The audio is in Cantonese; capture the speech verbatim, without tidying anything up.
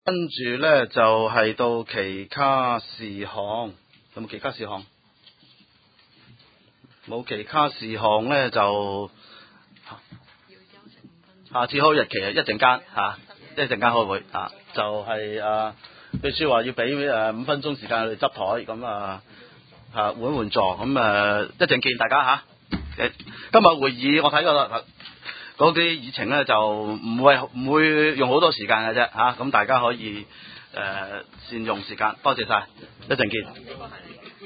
跟住咧就係、是、到其他事項，有冇其他事項？冇其他事項咧就下次開日期啊，一陣間嚇，一陣間開會啊，就係、是、啊秘書話要俾誒五分鐘時間佢哋執台，咁啊嚇換換座，咁誒一陣見大家嚇。誒、今日會議我睇過啦。嗰啲議程咧就唔會唔會用好多時間嘅啫嚇，咁、大家可以誒、呃、善用時間，多謝晒，一陣見。